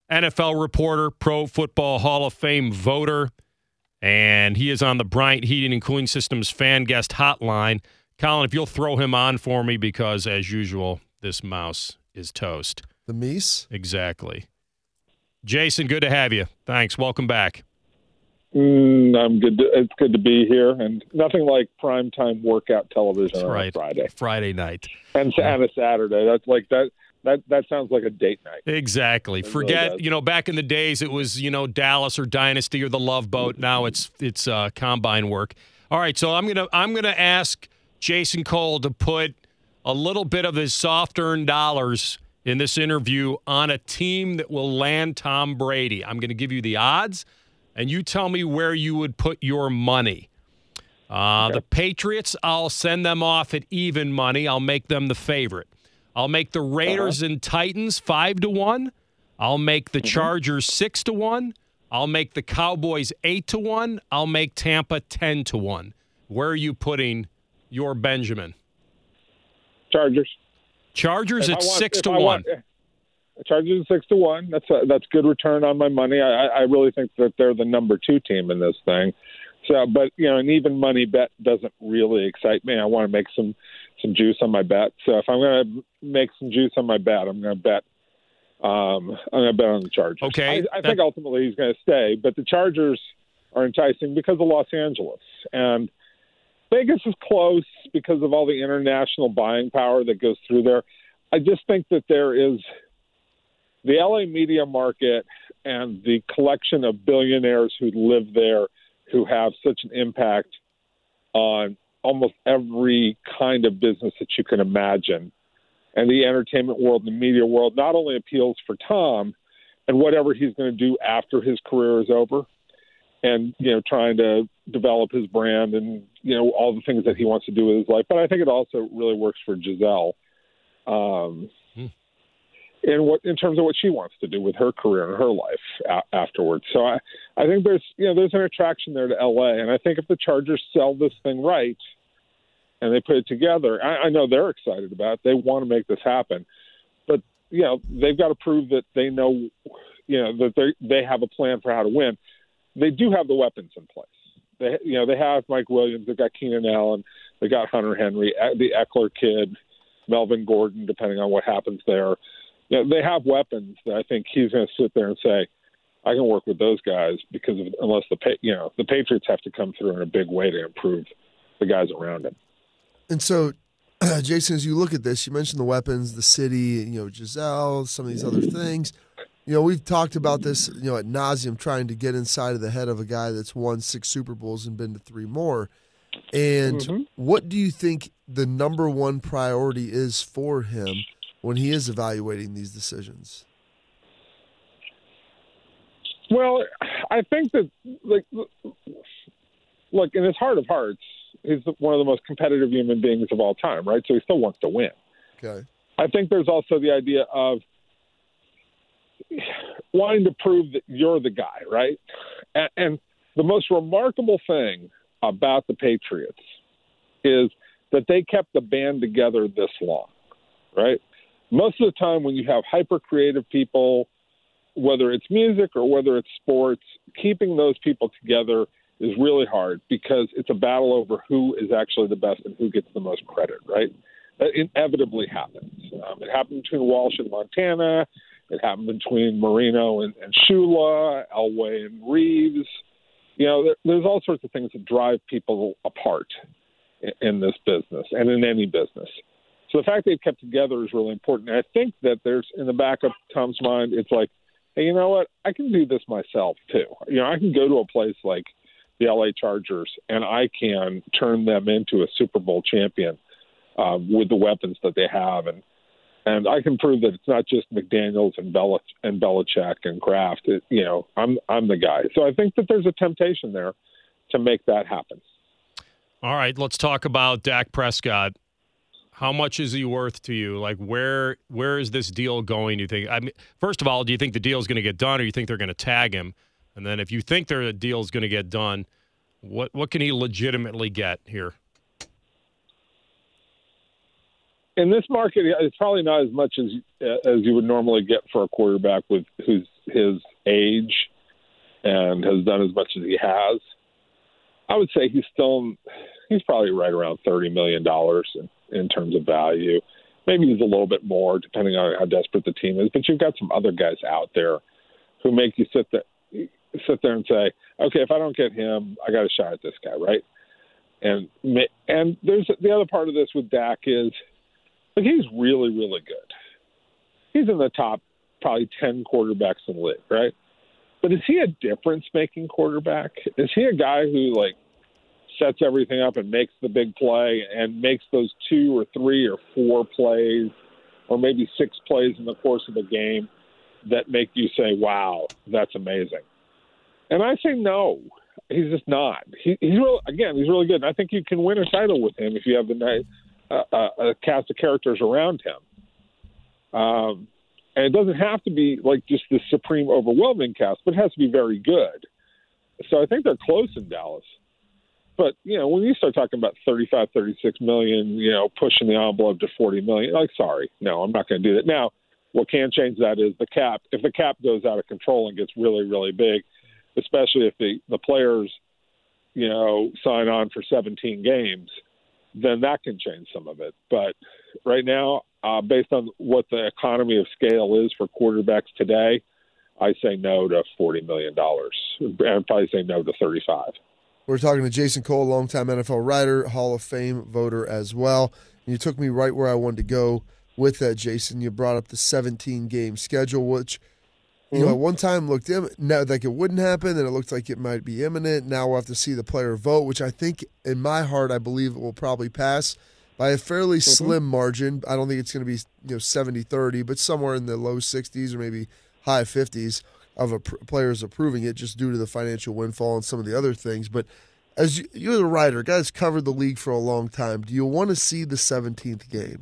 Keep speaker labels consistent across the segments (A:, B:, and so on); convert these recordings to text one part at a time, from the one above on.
A: NFL reporter, Pro Football Hall of Fame voter, and he is on the Bryant Heating and Cooling Systems fan guest hotline. Colin, if you'll throw him on for me, because as usual, this mouse is toast.
B: The Meese?
A: Exactly. Jason, good to have you. Thanks. Welcome back.
C: I'm good. It's good to be here, and nothing like primetime workout television on a
A: Friday night,
C: and a Saturday. That's like that. That sounds like a date night.
A: Exactly. Forget, back in the days it was, Dallas or Dynasty or the Love Boat. Now it's combine work. All right, so I'm gonna ask Jason Cole to put a little bit of his soft-earned dollars in this interview on a team that will land Tom Brady. I'm going to give you the odds, and you tell me where you would put your money. Okay. The Patriots, I'll send them off at even money. I'll make them the favorite. I'll make the Raiders and Titans 5-1. I'll make the Chargers 6-1. I'll make the Cowboys 8-1. I'll make Tampa 10-1. Where are you putting your Benjamin?
C: Chargers
A: at 6-1.
C: Chargers at 6-1. That's good return on my money. I really think that they're the number 2 team in this thing. So, but an even money bet doesn't really excite me. I want to make some juice on my bet. So if I'm going to make some juice on my bet, I'm going to bet. I'm going to bet on the Chargers.
A: Okay,
C: I think ultimately he's going to stay, but the Chargers are enticing because of Los Angeles, and Vegas is close because of all the international buying power that goes through there. I just think that there is the LA media market and the collection of billionaires who live there who have such an impact on almost every kind of business that you can imagine. And the entertainment world, the media world, not only appeals for Tom and whatever he's going to do after his career is over, and trying to develop his brand and all the things that he wants to do with his life, but I think it also really works for Gisele, in terms of what she wants to do with her career and her life afterwards. So I think there's an attraction there to LA, and I think if the Chargers sell this thing right and they put it together, I know they're excited about it. They want to make this happen, but they've got to prove that they know, that they have a plan for how to win. They do have the weapons in place. They have Mike Williams. They got Keenan Allen. They got Hunter Henry, the Eckler kid, Melvin Gordon. Depending on what happens there, they have weapons that I think he's going to sit there and say, "I can work with those guys," because unless the Patriots have to come through in a big way to improve the guys around him.
B: And so, Jason, as you look at this, you mentioned the weapons, the city, Gisele, some of these other things. We've talked about this, ad nauseum, trying to get inside of the head of a guy that's won 6 Super Bowls and been to 3 more. And what do you think the number one priority is for him when he is evaluating these decisions?
C: Well, I think that, look, in his heart of hearts, he's one of the most competitive human beings of all time, right? So he still wants to win.
B: Okay.
C: I think there's also the idea of wanting to prove that you're the guy, right? And the most remarkable thing about the Patriots is that they kept the band together this long, right? Most of the time when you have hyper-creative people, whether it's music or whether it's sports, keeping those people together is really hard because it's a battle over who is actually the best and who gets the most credit, right? That inevitably happens. It happened between Walsh and Montana. It happened between Marino and Shula, Elway and Reeves. There's all sorts of things that drive people apart in this business and in any business. So the fact they've kept together is really important. And I think that there's, in the back of Tom's mind, it's like, hey, you know what? I can do this myself too. I can go to a place like the LA Chargers and I can turn them into a Super Bowl champion with the weapons that they have. And I can prove that it's not just McDaniels and Belichick and Kraft. I'm the guy. So I think that there's a temptation there to make that happen.
A: All right, let's talk about Dak Prescott. How much is he worth to you? Like, where is this deal going, do you think? I mean, first of all, do you think the deal is going to get done, or do you think they're going to tag him? And then if you think the deal is going to get done, what can he legitimately get here?
C: In this market, it's probably not as much as you would normally get for a quarterback who's his age and has done as much as he has, I would say he's probably right around $30 million in terms of value. Maybe he's a little bit more depending on how desperate the team is, but you've got some other guys out there who make you sit there and say, okay, if I don't get him, I got a shot at this guy, right? And there's the other part of this with Dak is, like, he's really, really good. He's in the top probably 10 quarterbacks in the league, right? But is he a difference-making quarterback? Is he a guy who, like, sets everything up and makes the big play and makes those 2 or 3 or 4 plays or maybe 6 plays in the course of a game that make you say, wow, that's amazing? And I say no. He's just not. He's really good. And I think you can win a title with him if you have a cast of characters around him. And it doesn't have to be like just the supreme overwhelming cast, but it has to be very good. So I think they're close in Dallas. But, when you start talking about 35, 36 million, pushing the envelope to 40 million, sorry, no, I'm not going to do that. Now, what can change that is the cap. If the cap goes out of control and gets really, really big, especially if the players, sign on for 17 games, then that can change some of it. But right now, based on what the economy of scale is for quarterbacks today, I say no to $40 million. And I'd probably say no to 35.
B: We're talking to Jason Cole, longtime NFL writer, Hall of Fame voter as well. And you took me right where I wanted to go with that, Jason. You brought up the 17-game schedule, which at one time looked like it wouldn't happen, and it looked like it might be imminent. Now we'll have to see the player vote, which I think, in my heart, I believe it will probably pass by a fairly slim margin. I don't think it's going to be 70-30, but somewhere in the low 60s or maybe high 50s of players approving it, just due to the financial windfall and some of the other things. But as you're a writer, guys covered the league for a long time, do you want to see the 17th game?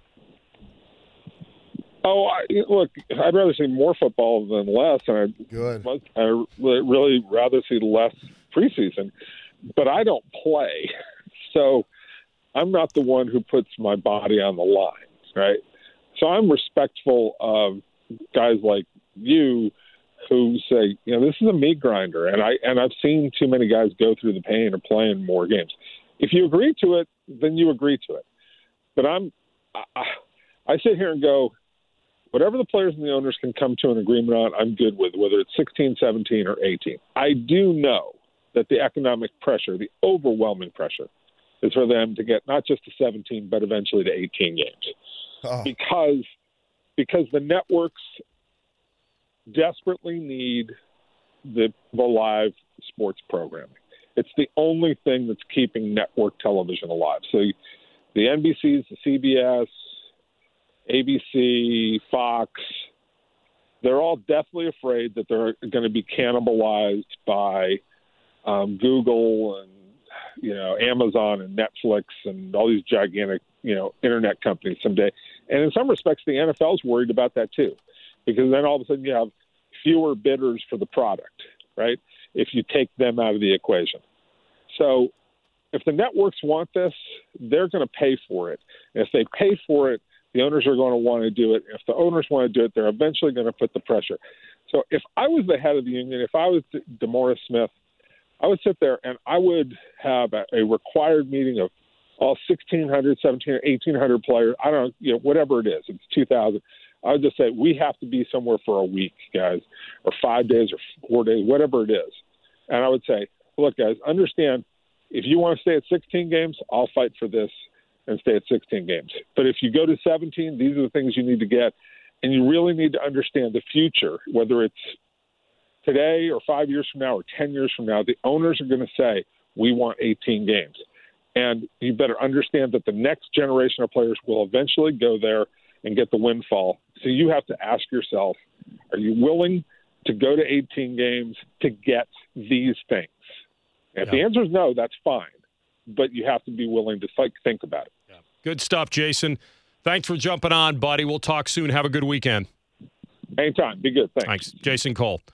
C: Oh, look, I'd rather see more football than less, and I'd really rather see less preseason. But I don't play, so I'm not the one who puts my body on the line, right? So I'm respectful of guys like you who say, this is a meat grinder, and I've seen too many guys go through the pain of playing more games. If you agree to it, then you agree to it. But I sit here and go, whatever the players and the owners can come to an agreement on, I'm good with, whether it's 16, 17, or 18. I do know that the economic pressure, the overwhelming pressure, is for them to get not just to 17, but eventually to 18 games. Oh. Because the networks desperately need the live sports programming. It's the only thing that's keeping network television alive. So the NBCs, the CBS, ABC, Fox, they're all deathly afraid that they're going to be cannibalized by Google and Amazon and Netflix and all these gigantic internet companies someday. And in some respects, the NFL's worried about that too, because then all of a sudden you have fewer bidders for the product, right? If you take them out of the equation. So if the networks want this, they're going to pay for it. And if they pay for it, the owners are going to want to do it. If the owners want to do it, they're eventually going to put the pressure. So if I was the head of the union, if I was DeMaurice Smith, I would sit there and I would have a required meeting of all 1,600, 1,700, 1,800 players. I don't know, whatever it is. It's 2,000. I would just say we have to be somewhere for a week, guys, or 5 days or 4 days, whatever it is. And I would say, look, guys, understand, if you want to stay at 16 games, I'll fight for this and stay at 16 games. But if you go to 17, these are the things you need to get. And you really need to understand the future, whether it's today or 5 years from now or 10 years from now. The owners are going to say, we want 18 games. And you better understand that the next generation of players will eventually go there and get the windfall. So you have to ask yourself, are you willing to go to 18 games to get these things? And if the answer is no, that's fine. But you have to be willing to think about it.
A: Yeah. Good stuff, Jason. Thanks for jumping on, buddy. We'll talk soon. Have a good weekend.
C: Anytime. Be good. Thanks.
A: Jason Cole.